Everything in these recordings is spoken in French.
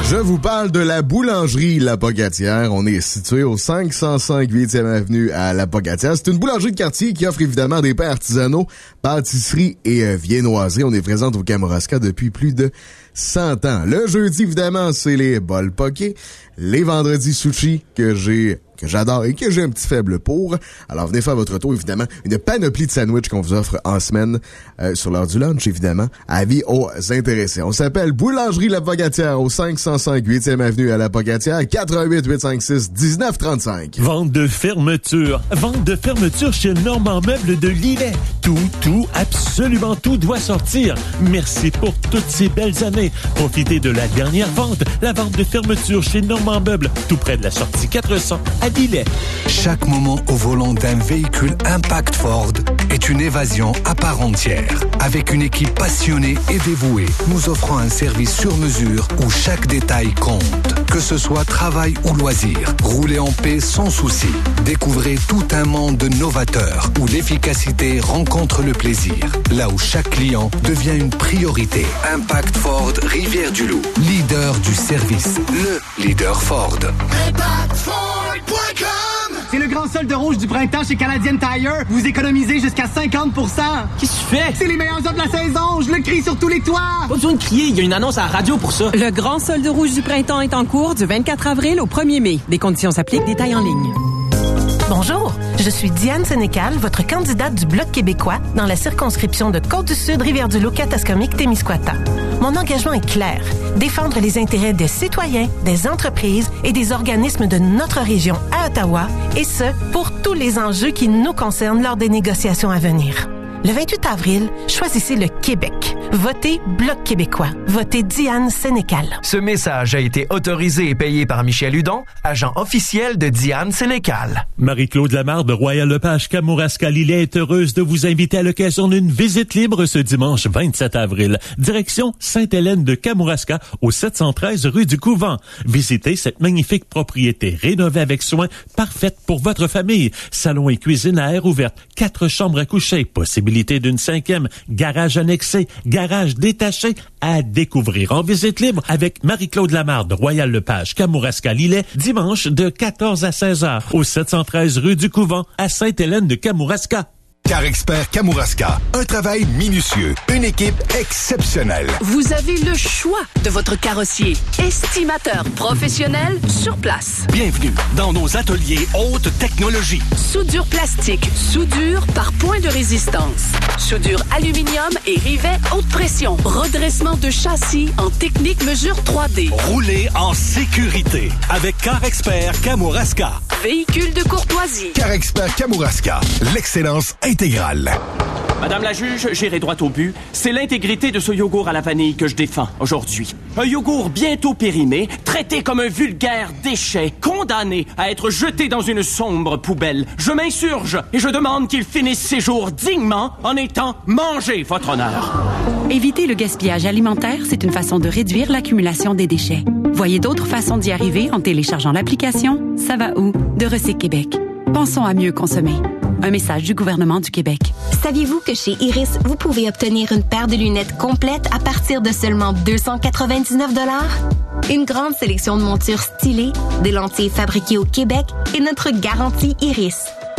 Je vous parle de la boulangerie La Pocatière. On est situé au 505 8e avenue à La Pocatière. C'est une boulangerie de quartier qui offre évidemment des pains artisanaux, pâtisseries et viennoiseries. On est présente au Kamouraska depuis plus de 100 ans. Le jeudi, évidemment, c'est les bols poké. Les vendredis sushi que j'adore et que j'ai un petit faible pour. Alors, venez faire votre tour, évidemment. Une panoplie de sandwichs qu'on vous offre en semaine sur l'heure du lunch, évidemment, avis aux intéressés. On s'appelle Boulangerie La Pocatière au 505 8e avenue à La Pocatière, 88 856 1935. Vente de fermeture. Vente de fermeture chez Normand Meubles de Lillet. Tout, absolument tout doit sortir. Merci pour toutes ces belles années. Profitez de la dernière vente, la vente de fermeture chez Normand Meubles, tout près de la sortie 400 à Lillet. Chaque moment au volant d'un véhicule Impact Ford est une évasion à part entière. Avec une équipe passionnée et dévouée, nous offrons un service sur mesure où chaque détail compte. Que ce soit travail ou loisir, roulez en paix sans souci. Découvrez tout un monde novateur où l'efficacité rencontre le plaisir. Là où chaque client devient une priorité. Impact Ford Rivière-du-Loup. Leader du service. Le leader Ford. ImpactFord.com. C'est le grand solde rouge du printemps chez Canadian Tire. Vous économisez jusqu'à 50%. Qu'est-ce que tu fais? C'est les meilleurs offres de la saison. Je le crie sur tous les toits. Pas besoin de crier. Il y a une annonce à la radio pour ça. Le grand solde rouge du printemps est en cours du 24 avril au 1er mai. Des conditions s'appliquent. Détails en ligne. Bonjour, je suis Diane Sénécal, votre candidate du Bloc québécois dans la circonscription de Côte-du-Sud, Rivière-du-Loup, Katascomique, Témiscouata. Mon engagement est clair, défendre les intérêts des citoyens, des entreprises et des organismes de notre région à Ottawa, et ce, pour tous les enjeux qui nous concernent lors des négociations à venir. Le 28 avril, choisissez le Québec. Votez Bloc québécois. Votez Diane Sénécal. Ce message a été autorisé et payé par Michel Hudon, agent officiel de Diane Sénécal. Marie-Claude Lamarre de Royal Lepage Kamouraska Lillet est heureuse de vous inviter à l'occasion d'une visite libre ce dimanche 27 avril. Direction Sainte-Hélène de Kamouraska au 713 rue du Couvent. Visitez cette magnifique propriété rénovée avec soin, parfaite pour votre famille. Salon et cuisine à air ouverte, 4 chambres à coucher, possibilité d'une 5e, garage annexé, garage détaché à découvrir en visite libre avec Marie-Claude Lamarre de Royal Lepage Kamouraska Lillet, dimanche de 14 à 16 heures au 713 rue du Couvent à Sainte-Hélène de Kamouraska. Car Expert Kamouraska, un travail minutieux, une équipe exceptionnelle. Vous avez le choix de votre carrossier. Estimateur professionnel sur place. Bienvenue dans nos ateliers haute technologie. Soudure plastique, soudure par point de résistance. Soudure aluminium et rivet haute pression. Redressement de châssis en technique mesure 3D. Roulez en sécurité avec Car Expert Kamouraska. Véhicule de courtoisie. Car Expert Kamouraska, l'excellence intégrale. Madame la juge, j'irai droit au but. C'est l'intégrité de ce yogourt à la vanille que je défends aujourd'hui. Un yogourt bientôt périmé, traité comme un vulgaire déchet, condamné à être jeté dans une sombre poubelle. Je m'insurge et je demande qu'il finisse ses jours dignement en étant mangé, votre honneur. Éviter le gaspillage alimentaire, c'est une façon de réduire l'accumulation des déchets. Voyez d'autres façons d'y arriver en téléchargeant l'application Ça va où de Recyc Québec. Pensons à mieux consommer. Un message du gouvernement du Québec. Saviez-vous que chez Iris, vous pouvez obtenir une paire de lunettes complète à partir de seulement 299 $? Une grande sélection de montures stylées, des lentilles fabriquées au Québec et notre garantie Iris.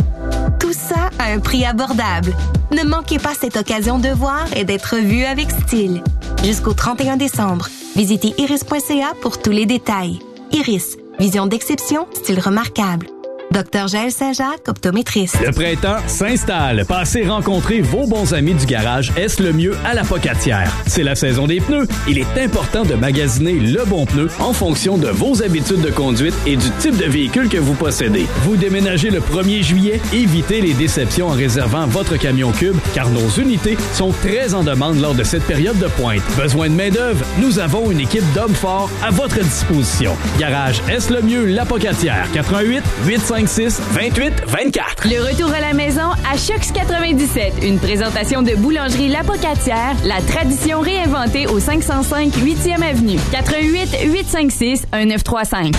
Tout ça à un prix abordable. Ne manquez pas cette occasion de voir et d'être vu avec style. Jusqu'au 31 décembre, visitez iris.ca pour tous les détails. Iris, vision d'exception, style remarquable. Dr Jaël Saint-Jacques, optométriste. Le printemps s'installe. Passez rencontrer vos bons amis du garage Est le mieux à la Pocatière. C'est la saison des pneus. Il est important de magasiner le bon pneu en fonction de vos habitudes de conduite et du type de véhicule que vous possédez. Vous déménagez le 1er juillet, évitez les déceptions en réservant votre camion cube car nos unités sont très en demande lors de cette période de pointe. Besoin de main-d'œuvre? Nous avons une équipe d'hommes forts à votre disposition. Garage Est le mieux, la Pocatière. 88 856 28 24. Le retour à la maison à Chocs 97. Une présentation de Boulangerie La Pocatière, la tradition réinventée au 505 8e Avenue. 88 856 1935.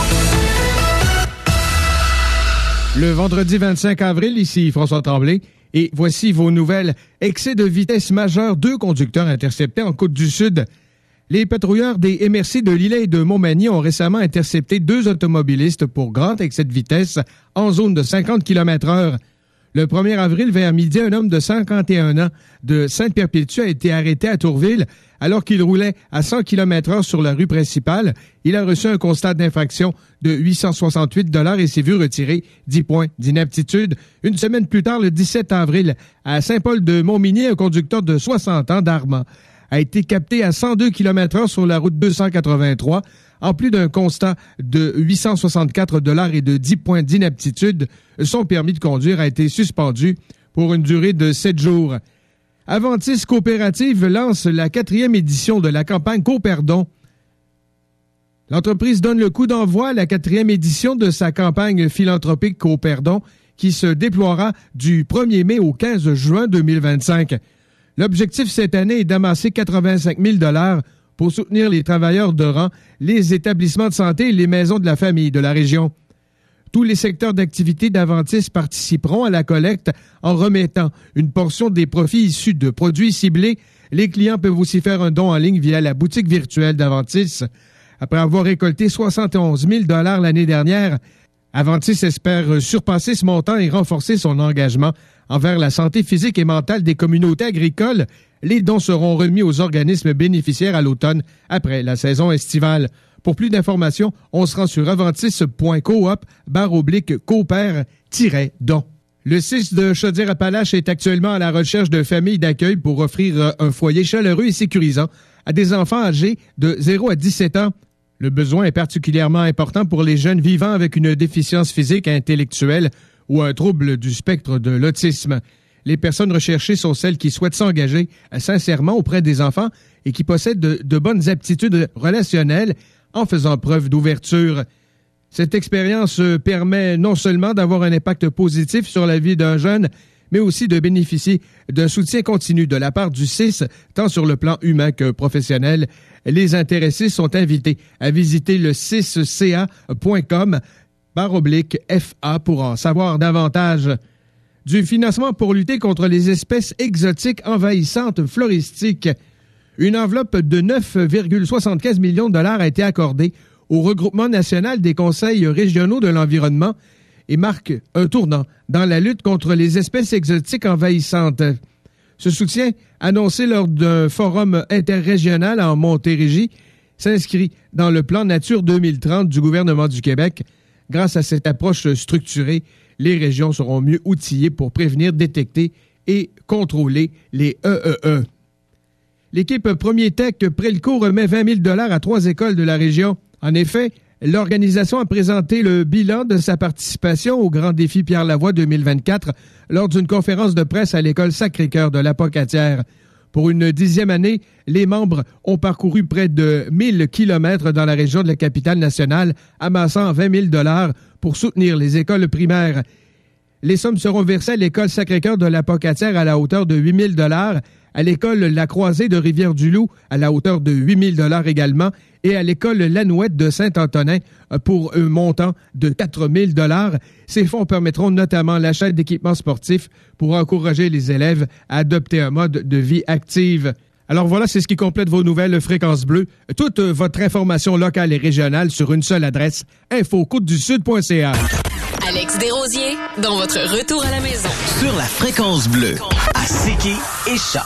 Le vendredi 25 avril, ici François Tremblay, Et voici vos nouvelles. Excès de vitesse majeur, 2 conducteurs interceptés en Côte-du-Sud. Les patrouilleurs des MRC de Lillet et de Montmagny ont récemment intercepté 2 automobilistes pour grand excès de vitesse en zone de 50 km/h. Le 1er avril, vers midi, un homme de 51 ans de Sainte-Perpétue a été arrêté à Tourville alors qu'il roulait à 100 km/h sur la rue principale. Il a reçu un constat d'infraction de 868 $ et s'est vu retirer 10 points d'inaptitude. Une semaine plus tard, le 17 avril, à Saint-Paul-de-Montmigny, un conducteur de 60 ans d'Armand a été capté à 102 km/h sur la route 283. En plus d'un constat de 864 $ et de 10 points d'inaptitude, son permis de conduire a été suspendu pour une durée de 7 jours. Aventis Coopérative lance la 4e édition de la campagne Coperdon. L'entreprise donne le coup d'envoi à la 4e édition de sa campagne philanthropique Coperdon qui se déploiera du 1er mai au 15 juin 2025. L'objectif cette année est d'amasser 85 000 $ pour soutenir les travailleurs de rang, les établissements de santé et les maisons de la famille de la région. Tous les secteurs d'activité d'Aventis participeront à la collecte en remettant une portion des profits issus de produits ciblés. Les clients peuvent aussi faire un don en ligne via la boutique virtuelle d'Aventis. Après avoir récolté 71 000 $ l'année dernière, Aventis espère surpasser ce montant et renforcer son engagement envers la santé physique et mentale des communautés agricoles. Les dons seront remis aux organismes bénéficiaires à l'automne, après la saison estivale. Pour plus d'informations, on se rend sur aventis.coop/coopère-don. Le CIS de Chaudière-Appalaches est actuellement à la recherche de familles d'accueil pour offrir un foyer chaleureux et sécurisant à des enfants âgés de 0 à 17 ans. Le besoin est particulièrement important pour les jeunes vivant avec une déficience physique, intellectuelle ou un trouble du spectre de l'autisme. Les personnes recherchées sont celles qui souhaitent s'engager sincèrement auprès des enfants et qui possèdent de bonnes aptitudes relationnelles en faisant preuve d'ouverture. Cette expérience permet non seulement d'avoir un impact positif sur la vie d'un jeune, mais aussi de bénéficier d'un soutien continu de la part du CIS, tant sur le plan humain que professionnel. Les intéressés sont invités à visiter le cisca.com/FA pour en savoir davantage. Du financement pour lutter contre les espèces exotiques envahissantes floristiques. Une enveloppe de 9,75 millions de $ a été accordée au regroupement national des conseils régionaux de l'environnement et marque un tournant dans la lutte contre les espèces exotiques envahissantes. Ce soutien, annoncé lors d'un forum interrégional en Montérégie, s'inscrit dans le plan Nature 2030 du gouvernement du Québec. Grâce à cette approche structurée, les régions seront mieux outillées pour prévenir, détecter et contrôler les EEE. L'équipe Premier Tech Prelco remet 20 000 $ à 3 écoles de la région. En effet, l'organisation a présenté le bilan de sa participation au Grand Défi Pierre Lavoie 2024 lors d'une conférence de presse à l'école Sacré-Cœur de la Pocatière. Pour une 10e année, les membres ont parcouru près de 1000 kilomètres dans la région de la capitale nationale, amassant 20 000 $ pour soutenir les écoles primaires. Les sommes seront versées à l'école Sacré-Cœur de la Pocatière à la hauteur de 8 000 $, à l'école La Croisée de Rivière-du-Loup à la hauteur de 8 000 $ également, et à l'école Lanouette de Saint-Antonin pour un montant de 4 000 $. Ces fonds permettront notamment l'achat d'équipements sportifs pour encourager les élèves à adopter un mode de vie active. Alors voilà, c'est ce qui complète vos nouvelles Fréquences Bleues. Toute votre information locale et régionale sur une seule adresse, info-côte-du-sud.ca. Alex Desrosiers, dans votre retour à la maison. Sur la Fréquence Bleue, à Séquy et Choc.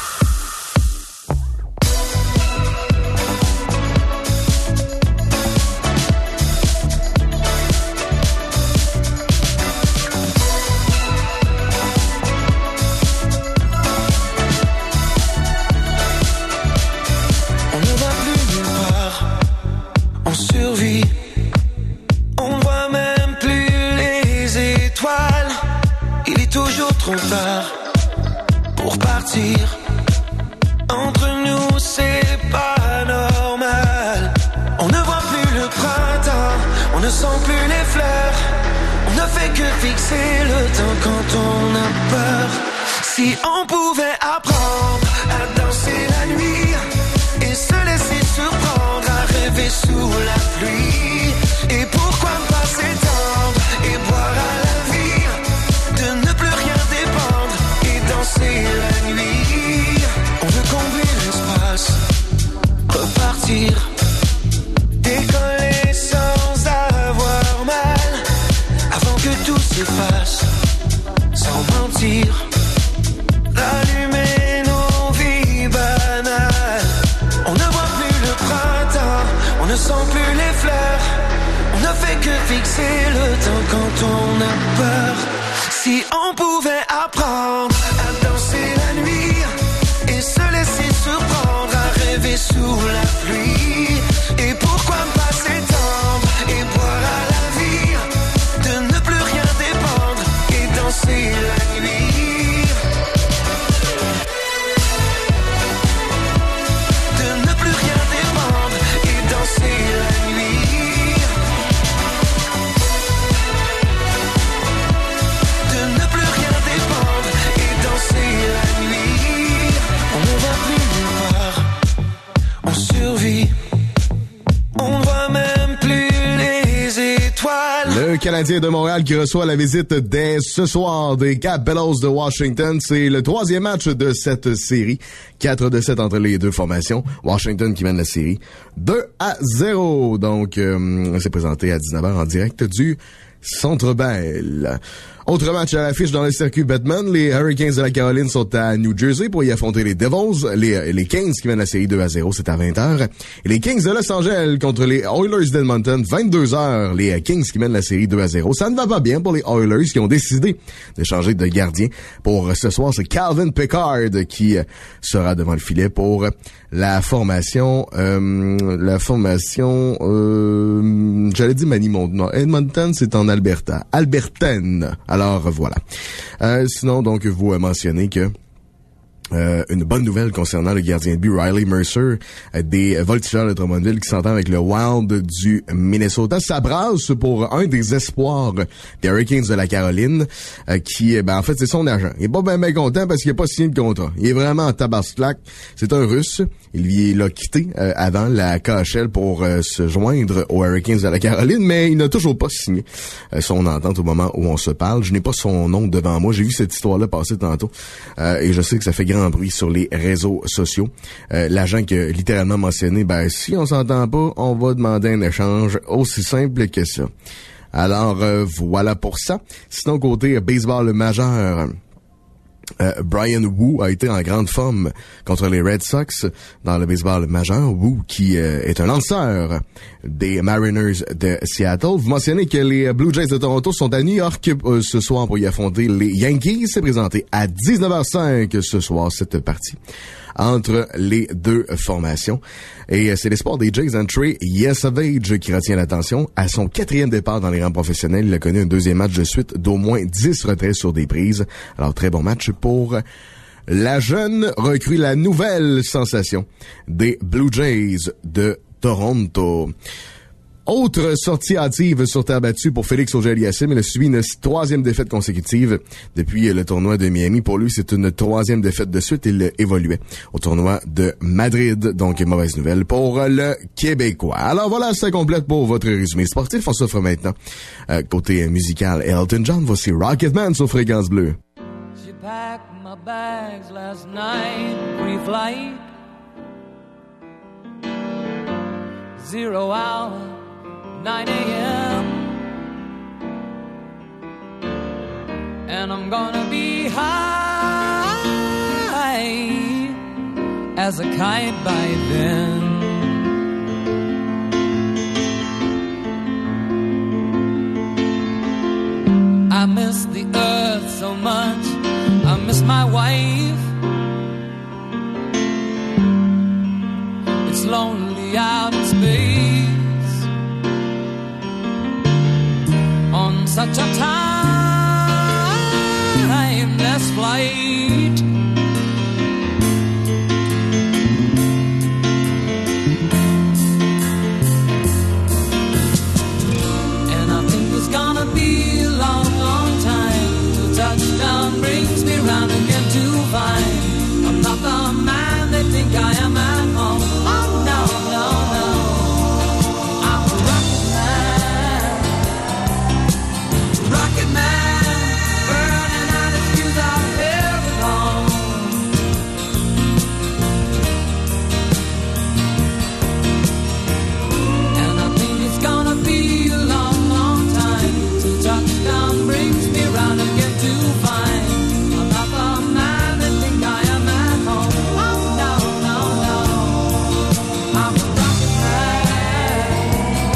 On ne va plus nulle part, on survit. On voit même plus les étoiles. Il est toujours trop tard pour partir. Entre nous, c'est pas normal. On ne voit plus le printemps, on ne sent plus les fleurs. On ne fait que fixer le temps quand on a peur. Si on pouvait apprendre à danser la nuit et se laisser surprendre à rêver sous la pluie. Et pourquoi ne pas s'étendre et boire à la vie, de ne plus rien dépendre peur. Si on pouvait apprendre à danser la nuit et se laisser surprendre à rêver sous la pluie. Et pourquoi pas s'étendre et boire à la vie, de ne plus rien dépendre et danser la nuit. De ne plus rien dépendre et danser la nuit. De ne plus rien dépendre et danser la nuit. On ne va plus nulle part, on survit. On voit même plus les étoiles. Le Canadien de Montréal qui reçoit la visite dès ce soir des Capitals de Washington. C'est le 3e match de cette série. 4-7 entre les deux formations. Washington qui mène la série 2-0. Donc, c'est présenté à 19h en direct du Centre Bell. Autre match à l'affiche dans le circuit Batman. Les Hurricanes de la Caroline sont à New Jersey pour y affronter les Devils. Les Kings qui mènent la série 2-0, c'est à 20h. Et les Kings de Los Angeles contre les Oilers d'Edmonton, 22h. Les Kings qui mènent la série 2-0. Ça ne va pas bien pour les Oilers qui ont décidé de changer de gardien. Pour ce soir, c'est Calvin Pickard qui sera devant le filet pour la formation, j'allais dire Manimont. Non, Edmonton, c'est en Alberta. Albertaine. Alors, voilà. Sinon, donc, vous mentionnez que une bonne nouvelle concernant le gardien de but Riley Mercer des Voltigeurs de Drummondville qui s'entend avec le Wild du Minnesota. Ça brasse pour un des espoirs des Hurricanes de la Caroline qui, en fait, c'est son agent. Il est pas bien content parce qu'il a pas signé de contrat. Il est vraiment en tabarnak. C'est un Russe. Il l'a quitté avant la KHL pour se joindre aux Hurricanes de la Caroline, mais il n'a toujours pas signé son entente au moment où on se parle. Je n'ai pas son nom devant moi. J'ai vu cette histoire-là passer tantôt et je sais que ça fait grand bruit sur les réseaux sociaux. L'agent qui a littéralement mentionné, si on s'entend pas, on va demander un échange, aussi simple que ça. Alors, voilà pour ça. Sinon, côté baseball majeur, Brian Wu a été en grande forme contre les Red Sox dans le baseball majeur. Wu qui est un lanceur des Mariners de Seattle. Vous mentionnez que les Blue Jays de Toronto sont à New York ce soir pour y affronter les Yankees. C'est présenté à 19h05 ce soir, cette partie entre les deux formations. Et c'est l'espoir des Jays, Trey Yesavage, qui retient l'attention. À son 4e départ dans les rangs professionnels, il a connu un 2e match de suite d'au moins 10 retraits sur des prises. Alors, très bon match pour la jeune recrue, la nouvelle sensation des Blue Jays de Toronto. Autre sortie hâtive sur terre battue pour Félix Auger-Aliassime. Il a subi une 3e défaite consécutive depuis le tournoi de Miami. Pour lui, c'est une 3e défaite de suite. Il évoluait au tournoi de Madrid. Donc, mauvaise nouvelle pour le Québécois. Alors voilà, ça complète pour votre résumé sportif. On s'offre maintenant côté musical Elton John. Voici Rocketman sur Fréquence Bleue. She packed my bags last night, pre-flight, 0 hour, 9 a.m. And I'm gonna be high as a kite by then.